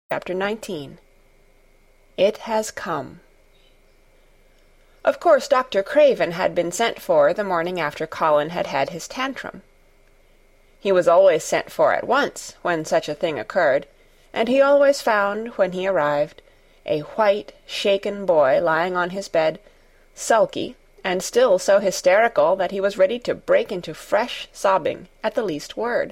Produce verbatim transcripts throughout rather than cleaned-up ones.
Chapter nineteen. It Has Come. Of course Doctor Craven had been sent for the morning after Colin had had his tantrum. He was always sent for at once when such a thing occurred, and he always found, when he arrived, a white, shaken boy lying on his bed, sulky, and still so hysterical that he was ready to break into fresh sobbing at the least word.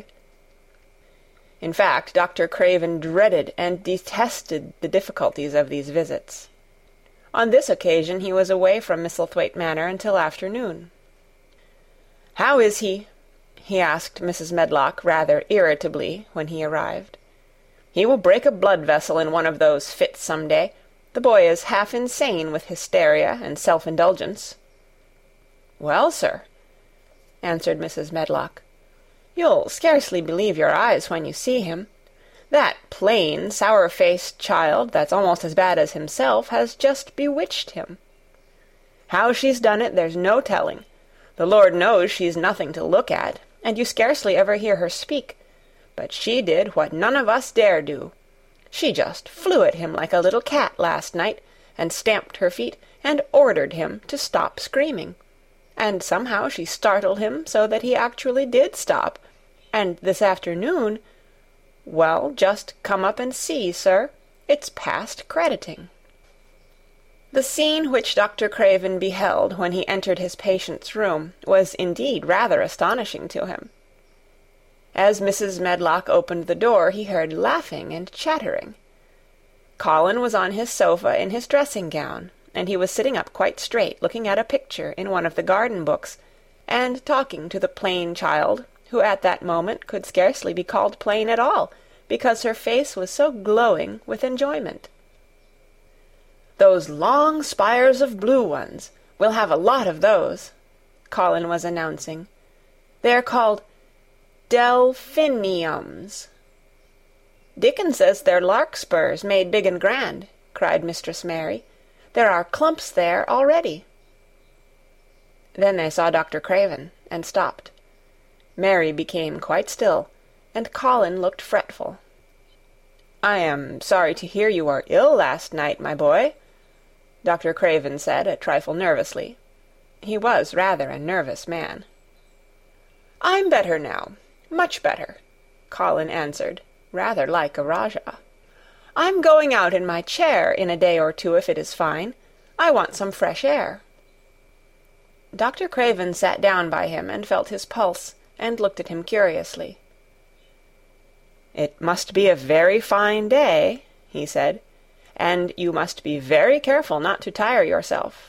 In fact, Doctor Craven dreaded and detested the difficulties of these visits. On this occasion he was away from Misselthwaite Manor until afternoon. "How is he?" he asked Missus Medlock rather irritably when he arrived. "He will break a blood vessel in one of those fits some day. The boy is half insane with hysteria and self-indulgence." "Well, sir," answered Missus Medlock, "you'll scarcely believe your eyes when you see him. That plain, sour-faced child, that's almost as bad as himself, has just bewitched him. How she's done it, there's no telling. The Lord knows she's nothing to look at, and you scarcely ever hear her speak. But she did what none of us dare do. She just flew at him like a little cat last night, and stamped her feet, and ordered him to stop screaming. And somehow she startled him so that he actually did stop. And this afternoon, well, just come up and see, sir. It's past crediting." The scene which Doctor Craven beheld when he entered his patient's room was indeed rather astonishing to him. As Missus Medlock opened the door, he heard laughing and chattering. Colin was on his sofa in his dressing-gown, and he was sitting up quite straight, looking at a picture in one of the garden books, and talking to the plain child, who at that moment could scarcely be called plain at all, because her face was so glowing with enjoyment. "Those long spires of blue ones. We'll have a lot of those," Colin was announcing. "They're called delphiniums." "Dickon says they're larkspurs made big and grand," cried Mistress Mary. "There are clumps there already." Then they saw Doctor Craven, and stopped. Mary became quite still, and Colin looked fretful. "I am sorry to hear you were ill last night, my boy," Doctor Craven said, a trifle nervously. He was rather a nervous man. "I'm better now, much better," Colin answered, rather like a Rajah. "I'm going out in my chair in a day or two if it is fine. I want some fresh air." Doctor Craven sat down by him and felt his pulse, and looked at him curiously. "It must be a very fine day," he said, "and you must be very careful not to tire yourself."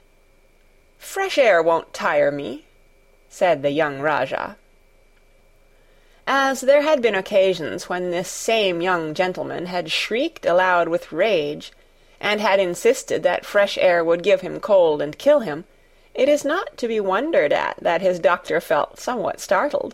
"Fresh air won't tire me," said the young Rajah. As there had been occasions when this same young gentleman had shrieked aloud with rage, and had insisted that fresh air would give him cold and kill him, it is not to be wondered at that his doctor felt somewhat startled.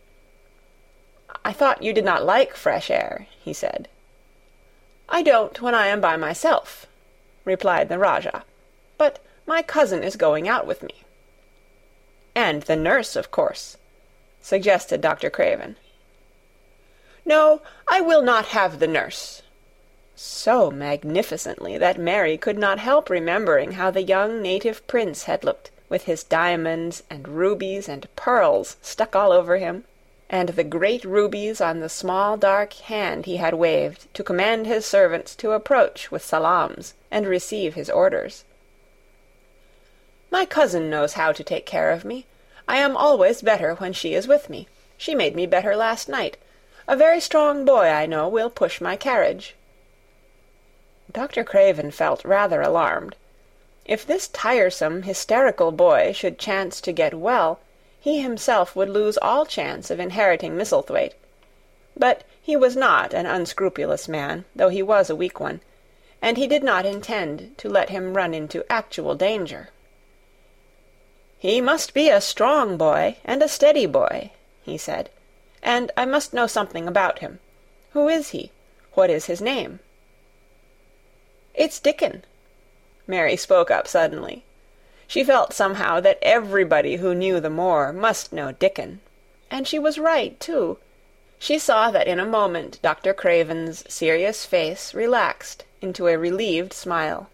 "I thought you did not like fresh air," he said. "I don't when I am by myself," replied the Rajah, "but my cousin is going out with me." "And the nurse, of course," suggested Doctor Craven. "No, I will not have the nurse," so magnificently that Mary could not help remembering how the young native prince had looked, with his diamonds and rubies and pearls stuck all over him, and the great rubies on the small dark hand he had waved to command his servants to approach with salams and receive his orders. "My cousin knows how to take care of me. I am always better when she is with me. She made me better last night. A very strong boy, I know, will push my carriage." Doctor Craven felt rather alarmed. If this tiresome, hysterical boy should chance to get well, he himself would lose all chance of inheriting Misselthwaite. But he was not an unscrupulous man, though he was a weak one, and he did not intend to let him run into actual danger. "He must be a strong boy, and a steady boy," he said, "and I must know something about him. Who is he? What is his name?" "It's Dickon." Mary spoke up suddenly. She felt somehow that everybody who knew the moor must know Dickon. And she was right, too. She saw that in a moment Doctor Craven's serious face relaxed into a relieved smile.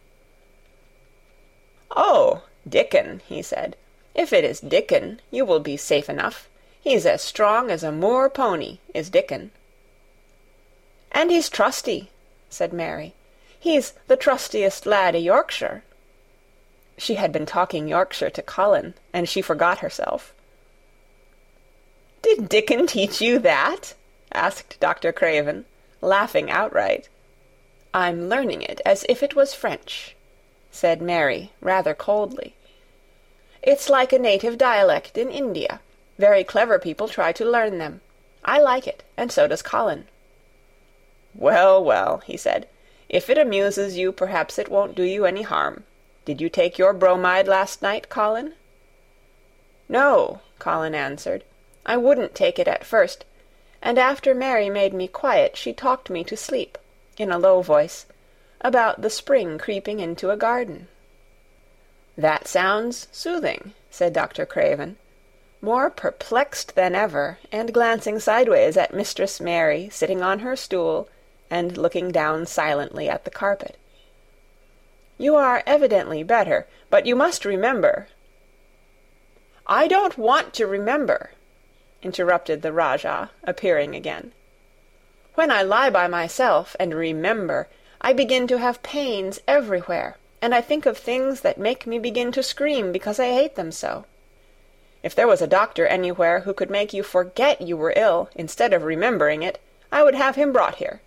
"Oh, Dickon," he said. "If it is Dickon, you will be safe enough. He's as strong as a moor pony, is Dickon." "And he's trusty," said Mary. "He's the trustiest lad i' Yorkshire." She had been talking Yorkshire to Colin, and she forgot herself. "Did Dickon teach you that?" asked Doctor Craven, laughing outright. "I'm learning it as if it was French," said Mary, rather coldly. "It's like a native dialect in India. Very clever people try to learn them. I like it, and so does Colin." "Well, well," he said. "If it amuses you, perhaps it won't do you any harm. Did you take your bromide last night, Colin?" "No," Colin answered. "I wouldn't take it at first, and after Mary made me quiet she talked me to sleep, in a low voice, about the spring creeping into a garden." "That sounds soothing," said Doctor Craven, more perplexed than ever, and glancing sideways at Mistress Mary sitting on her stool and looking down silently at the carpet. "You are evidently better, but you must remember—" "I don't want to remember," interrupted the Rajah, appearing again. "When I lie by myself and remember, I begin to have pains everywhere, and I think of things that make me begin to scream because I hate them so. If there was a doctor anywhere who could make you forget you were ill instead of remembering it, I would have him brought here."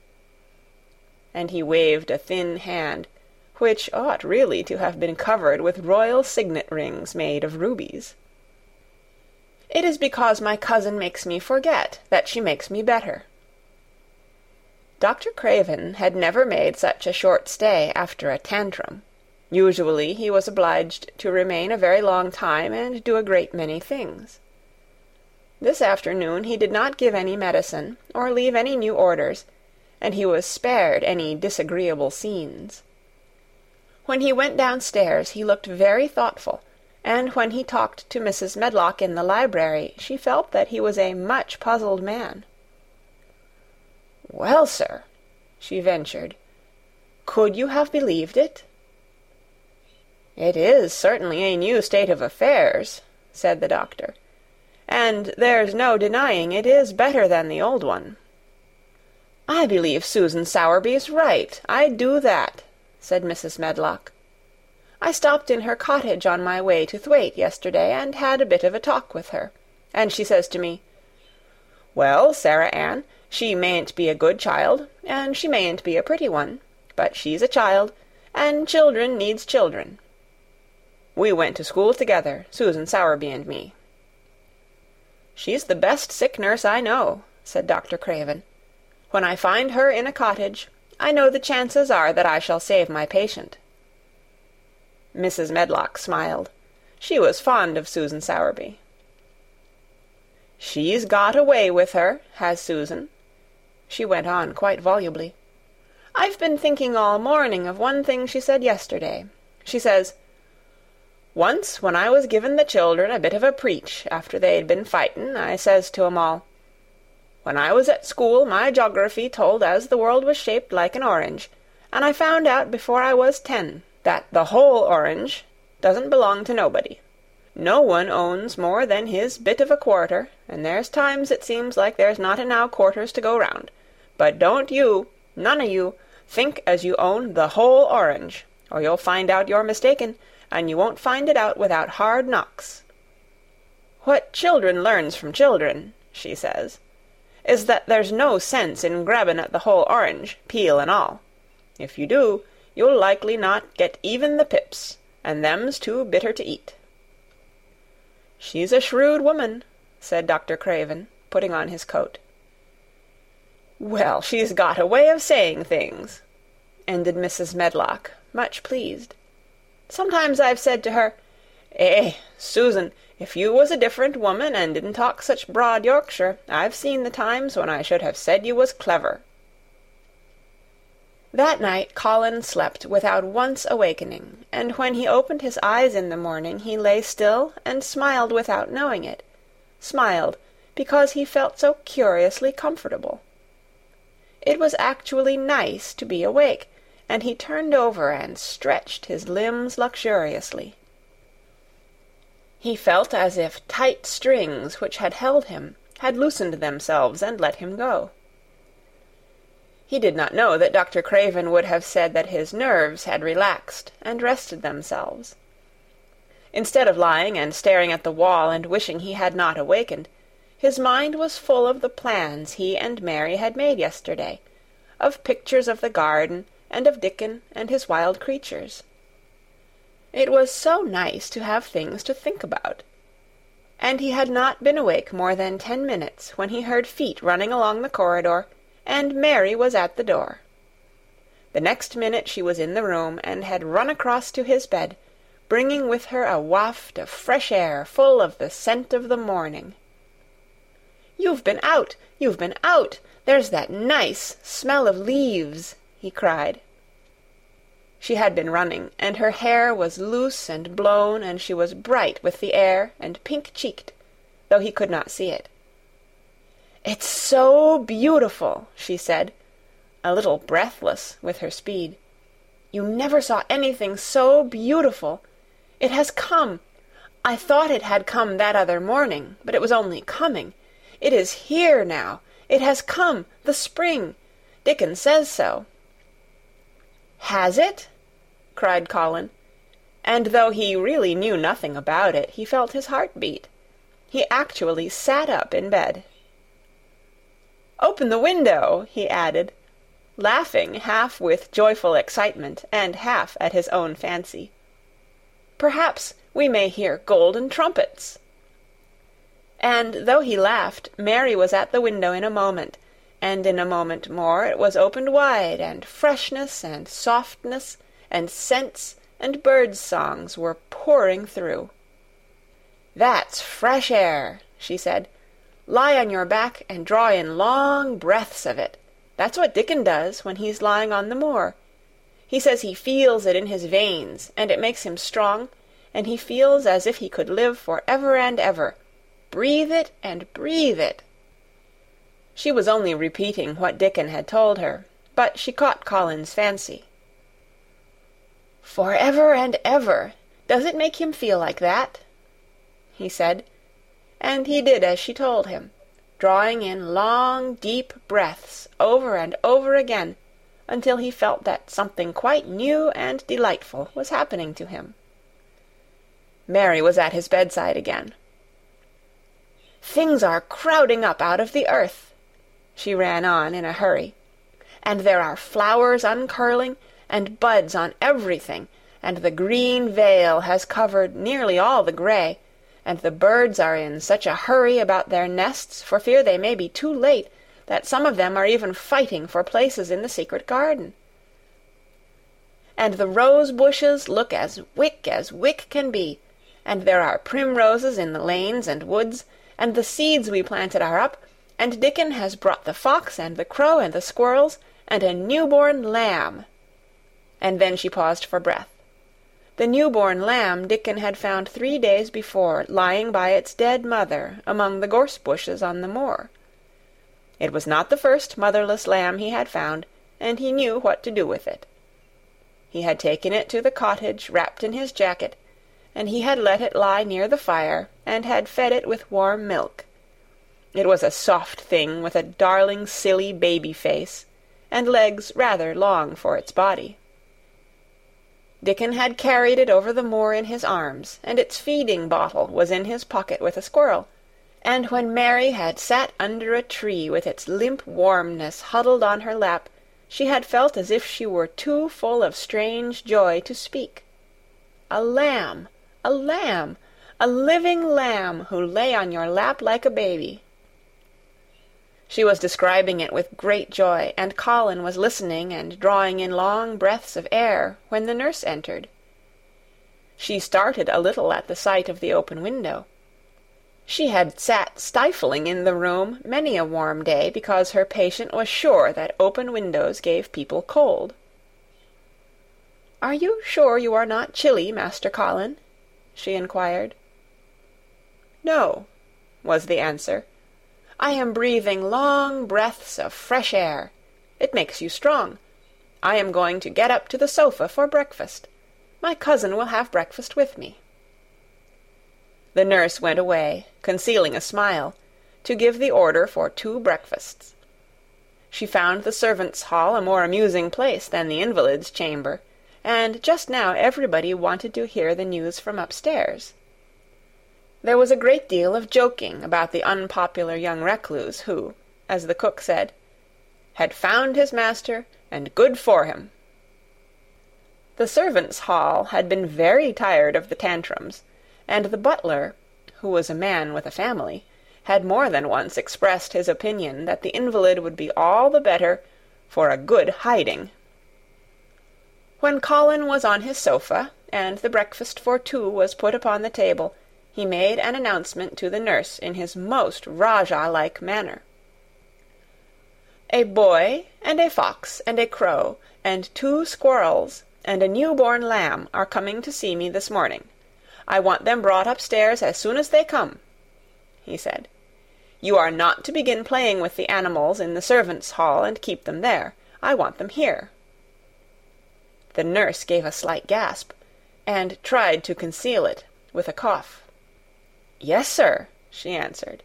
And he waved a thin hand, which ought really to have been covered with royal signet rings made of rubies. "It is because my cousin makes me forget that she makes me better." Doctor Craven had never made such a short stay after a tantrum. Usually he was obliged to remain a very long time and do a great many things. This afternoon he did not give any medicine or leave any new orders, and he was spared any disagreeable scenes. When he went downstairs he looked very thoughtful, and when he talked to Missus Medlock in the library she felt that he was a much puzzled man. "Well, sir," she ventured, "could you have believed it?" "It is certainly a new state of affairs," said the doctor, "and there's no denying it is better than the old one." "I believe Susan Sowerby's right, I do that," said Missus Medlock. "I stopped in her cottage on my way to Thwaite yesterday and had a bit of a talk with her, and she says to me, 'Well, Sarah Ann, she mayn't be a good child, and she mayn't be a pretty one, but she's a child, and children needs children.' We went to school together, Susan Sowerby and me." "She's the best sick nurse I know," said Doctor Craven. "When I find her in a cottage, I know the chances are that I shall save my patient." Missus Medlock smiled. She was fond of Susan Sowerby. "She's got a way with her, has Susan," she went on quite volubly. "I've been thinking all morning of one thing she said yesterday. She says, 'Once when I was givin' the children a bit of a preach after they'd been fightin', I says to 'em all, "When I was at school my joggraphy told as the world was shaped like an orange, and I found out before I was ten that the whole orange doesn't belong to nobody. No one owns more than his bit of a quarter, and there's times it seems like there's not enow quarters to go round. But don't you, none o' you, think as you own the whole orange, or you'll find out you're mistaken, and you won't find it out without hard knocks. What children learns from children,' she says, "is that there's no sense in grabbin' at the whole orange, peel and all. If you do, you'll likely not get even the pips, and them's too bitter to eat." "She's a shrewd woman," said Doctor Craven, putting on his coat. "Well, she's got a way of saying things," ended Missus Medlock, much pleased. "Sometimes I've said to her, 'Eh, Susan, if you was a different woman and didn't talk such broad Yorkshire, I've seen the times when I should have said you was clever.'" That night Colin slept without once awakening, and when he opened his eyes in the morning he lay still and smiled without knowing it, smiled because he felt so curiously comfortable. It was actually nice to be awake, and he turned over and stretched his limbs luxuriously. He felt as if tight strings which had held him had loosened themselves and let him go. He did not know that Doctor Craven would have said that his nerves had relaxed and rested themselves. Instead of lying and staring at the wall and wishing he had not awakened, his mind was full of the plans he and Mary had made yesterday, of pictures of the garden, and of Dickon and his wild creatures. It was so nice to have things to think about. And he had not been awake more than ten minutes when he heard feet running along the corridor, and Mary was at the door. The next minute she was in the room, and had run across to his bed, bringing with her a waft of fresh air full of the scent of the morning. "You've been out! You've been out! There's that nice smell of leaves!" he cried. She had been running, and her hair was loose and blown, and she was bright with the air and pink-cheeked, though he could not see it. "It's so beautiful," she said, a little breathless with her speed. "You never saw anything so beautiful. It has come. I thought it had come that other morning, but it was only coming. It is here now. It has come, the spring. Dickon says so." "Has it?" cried Colin, and though he really knew nothing about it, he felt his heart beat. He actually sat up in bed. "Open the window," he added, laughing half with joyful excitement and half at his own fancy. "Perhaps we may hear golden trumpets." And though he laughed, Mary was at the window in a moment, and in a moment more it was opened wide, and freshness and softness and scents and birds' songs were pouring through. "That's fresh air," she said. "Lie on your back and draw in long breaths of it. That's what Dickon does when he's lying on the moor. He says he feels it in his veins, and it makes him strong, and he feels as if he could live for ever and ever. Breathe it and breathe it." She was only repeating what Dickon had told her, but she caught Colin's fancy. "For ever and ever! Does it make him feel like that?" he said, and he did as she told him, drawing in long, deep breaths over and over again, until he felt that something quite new and delightful was happening to him. Mary was at his bedside again. "Things are crowding up out of the earth," she ran on in a hurry, "and there are flowers uncurling, and buds on everything, and the green veil has covered nearly all the gray, and the birds are in such a hurry about their nests for fear they may be too late, that some of them are even fighting for places in the secret garden. And the rose bushes look as wick as wick can be, and there are primroses in the lanes and woods, and the seeds we planted are up, and Dickon has brought the fox and the crow and the squirrels, and a newborn lamb." And then she paused for breath. The newborn lamb Dickon had found three days before lying by its dead mother among the gorse bushes on the moor. It was not the first motherless lamb he had found, and he knew what to do with it. He had taken it to the cottage wrapped in his jacket, and he had let it lie near the fire, and had fed it with warm milk. It was a soft thing with a darling silly baby face, and legs rather long for its body. Dickon had carried it over the moor in his arms, and its feeding bottle was in his pocket with a squirrel, and when Mary had sat under a tree with its limp warmness huddled on her lap, she had felt as if she were too full of strange joy to speak. A lamb! A lamb! A living lamb who lay on your lap like a baby. She was describing it with great joy, and Colin was listening and drawing in long breaths of air when the nurse entered. She started a little at the sight of the open window. She had sat stifling in the room many a warm day because her patient was sure that open windows gave people cold. "Are you sure you are not chilly, Master Colin?" she inquired. "No," was the answer. I am breathing long breaths of fresh air. It makes you strong. I am going to get up to the sofa for breakfast. My cousin will have breakfast with me." The nurse went away, concealing a smile, to give the order for two breakfasts. She found the servants' hall a more amusing place than the invalid's chamber, and just now everybody wanted to hear the news from upstairs. There was a great deal of joking about the unpopular young recluse who, as the cook said, had found his master, and good for him. The servants' hall had been very tired of the tantrums, and the butler, who was a man with a family, had more than once expressed his opinion that the invalid would be all the better for a good hiding. When Colin was on his sofa, and the breakfast for two was put upon the table, he made an announcement to the nurse in his most Rajah-like manner. "A boy, and a fox, and a crow, and two squirrels, and a new-born lamb are coming to see me this morning. I want them brought upstairs as soon as they come," he said. "You are not to begin playing with the animals in the servants' hall and keep them there. I want them here." The nurse gave a slight gasp, and tried to conceal it with a cough. "Yes, sir," she answered.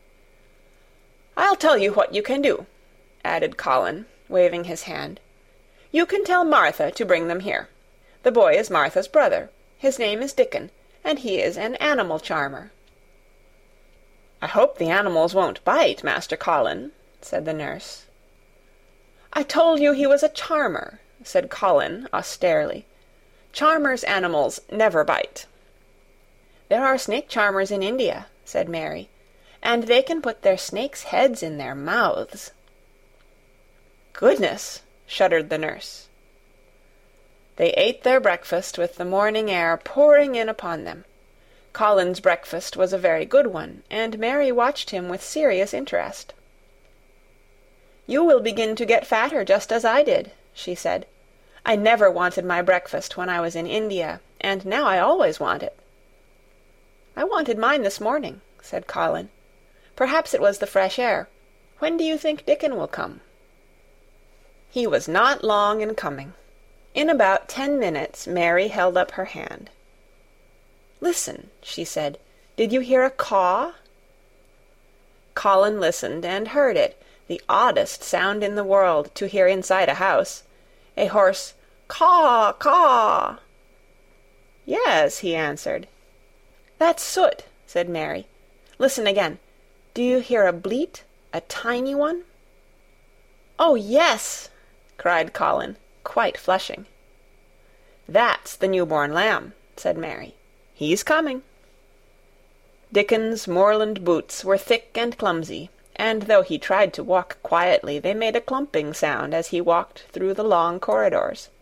"I'll tell you what you can do," added Colin, waving his hand. "You can tell Martha to bring them here. The boy is Martha's brother. His name is Dickon, and he is an animal charmer." "I hope the animals won't bite, Master Colin," said the nurse. "I told you he was a charmer," said Colin austerely. "Charmers' animals never bite." "There are snake charmers in India," said Mary, "and they can put their snakes' heads in their mouths." "Goodness!" shuddered the nurse. They ate their breakfast with the morning air pouring in upon them. Colin's breakfast was a very good one, and Mary watched him with serious interest. "You will begin to get fatter just as I did," she said. "I never wanted my breakfast when I was in India, and now I always want it." "I wanted mine this morning," said Colin. "Perhaps it was the fresh air. When do you think Dickon will come?" He was not long in coming. In about ten minutes Mary held up her hand. "Listen," she said. "Did you hear a caw?" Colin listened and heard it, the oddest sound in the world to hear inside a house, a hoarse caw, caw. "Yes," he answered. "That's Soot," said Mary. "Listen again. Do you hear a bleat, a tiny one?" "Oh, yes!" cried Colin, quite flushing. "That's the new-born lamb," said Mary. "He's coming." Dickon's moorland boots were thick and clumsy, and though he tried to walk quietly, they made a clumping sound as he walked through the long corridors.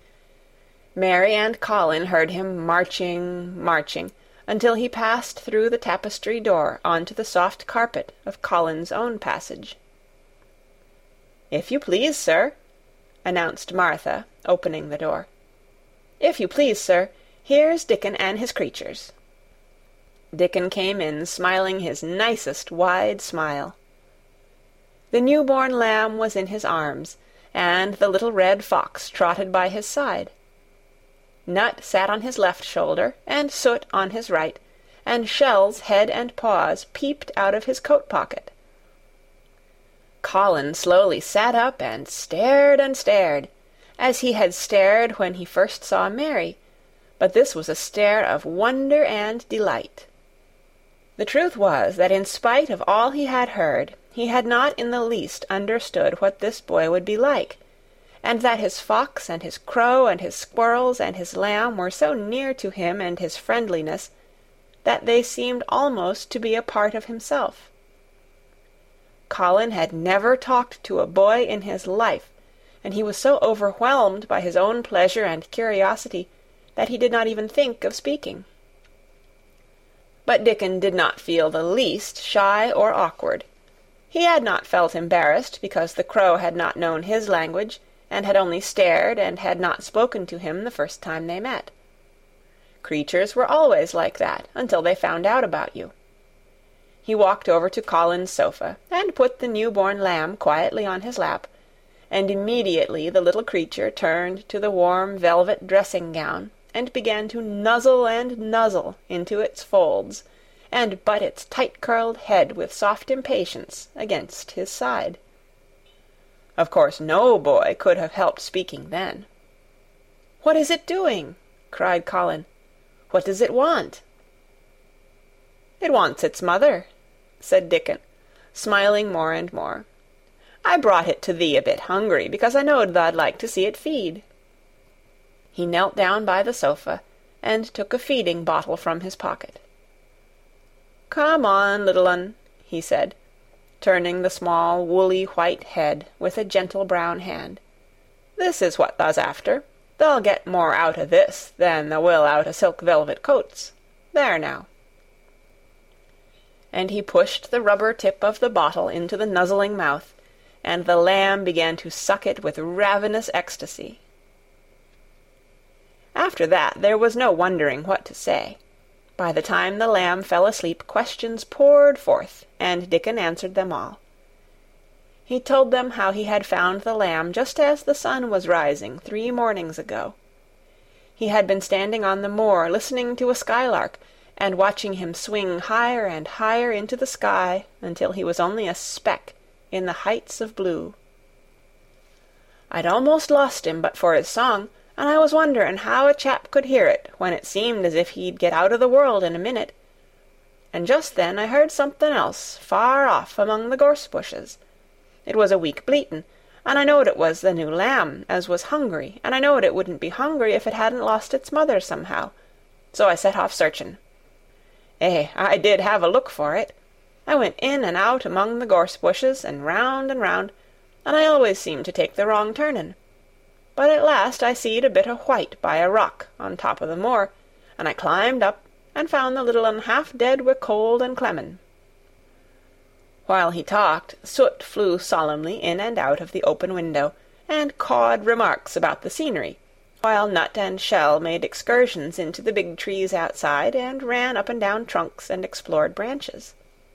Mary and Colin heard him marching, marching, until he passed through the tapestry door onto the soft carpet of Colin's own passage. "If you please, sir," announced Martha, opening the door. "If you please, sir, here's Dickon and his creatures." Dickon came in, smiling his nicest wide smile. The new-born lamb was in his arms, and the little red fox trotted by his side. Nut sat on his left shoulder, and Soot on his right, and Shell's head and paws peeped out of his coat-pocket. Colin slowly sat up and stared and stared, as he had stared when he first saw Mary, but this was a stare of wonder and delight. The truth was that in spite of all he had heard, he had not in the least understood what this boy would be like, and that his fox and his crow and his squirrels and his lamb were so near to him and his friendliness that they seemed almost to be a part of himself. Colin had never talked to a boy in his life, and he was so overwhelmed by his own pleasure and curiosity that he did not even think of speaking. But Dickon did not feel the least shy or awkward. He had not felt embarrassed because the crow had not known his language, and had only stared and had not spoken to him the first time they met. Creatures were always like that until they found out about you. he walked over to Colin's sofa and put the newborn lamb quietly on his lap, and immediately the little creature turned to the warm velvet dressing-gown and began to nuzzle and nuzzle into its folds, and butt its tight-curled head with soft impatience against his side. Of course no boy could have helped speaking then. "What is it doing?" cried Colin. "What does it want?" "It wants its mother," said Dickon, smiling more and more. "I brought it to thee a bit hungry, because I knowed tha'd like to see it feed." He knelt down by the sofa, and took a feeding bottle from his pocket. "Come on, little un," he said, turning the small woolly white head with a gentle brown hand. "This is what tha's after. Tha'll get more out o' this than tha will out o' silk velvet coats. There now." And he pushed the rubber tip of the bottle into the nuzzling mouth, and the lamb began to suck it with ravenous ecstasy. After that there was no wondering what to say. By the time the lamb fell asleep, questions poured forth, and Dickon answered them all. He told them how he had found the lamb just as the sun was rising three mornings ago. He had been standing on the moor listening to a skylark, and watching him swing higher and higher into the sky until he was only a speck in the heights of blue. "I'd almost lost him but for his song, and I was wonderin' how a chap could hear it when it seemed as if he'd get out o' the world in a minute. And just then I heard something else far off among the gorse bushes. It was a weak bleatin', and I knowed it was the new lamb as was hungry, and I knowed it wouldn't be hungry if it hadn't lost its mother somehow. So I set off searchin'. Eh, I did have a look for it. I went in and out among the gorse bushes, and round and round, and I always seemed to take the wrong turnin'. But at last I seed a bit o' white by a rock on top o' the moor, and I climbed up and found the little un half dead wi' cold and clemmin'." While he talked, Soot flew solemnly in and out of the open window, and cawed remarks about the scenery, while Nut and Shell made excursions into the big trees outside, and ran up and down trunks and explored branches.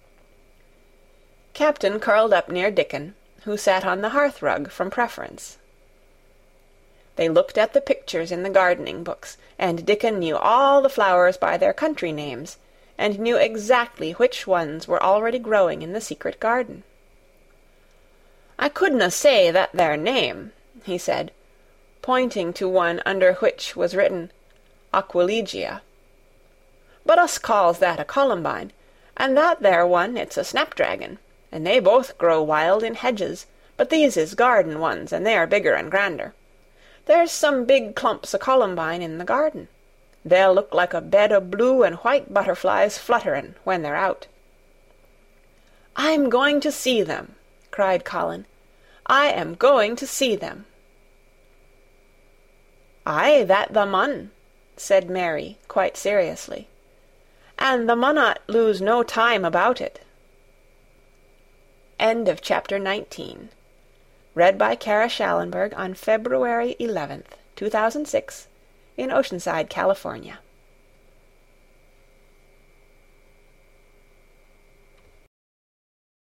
Captain curled up near Dickon, who sat on the hearth-rug from preference. They looked at the pictures in the gardening books, and Dickon knew all the flowers by their country names, and knew exactly which ones were already growing in the secret garden. "I couldna say that there name," he said, pointing to one under which was written Aquilegia. "But us calls that a columbine, and that there one it's a snapdragon, and they both grow wild in hedges, but these is garden ones, and they are bigger and grander. There's some big clumps o' columbine in the garden. They'll look like a bed o' blue and white butterflies flutterin' when they're out." "I'm going to see them," cried Colin. "I am going to see them." "Aye, that thou mun," said Mary, quite seriously. "And thou munnot lose no time about it." End of chapter nineteen. Read by Kara Schallenberg on February eleventh, two thousand six, in Oceanside, California.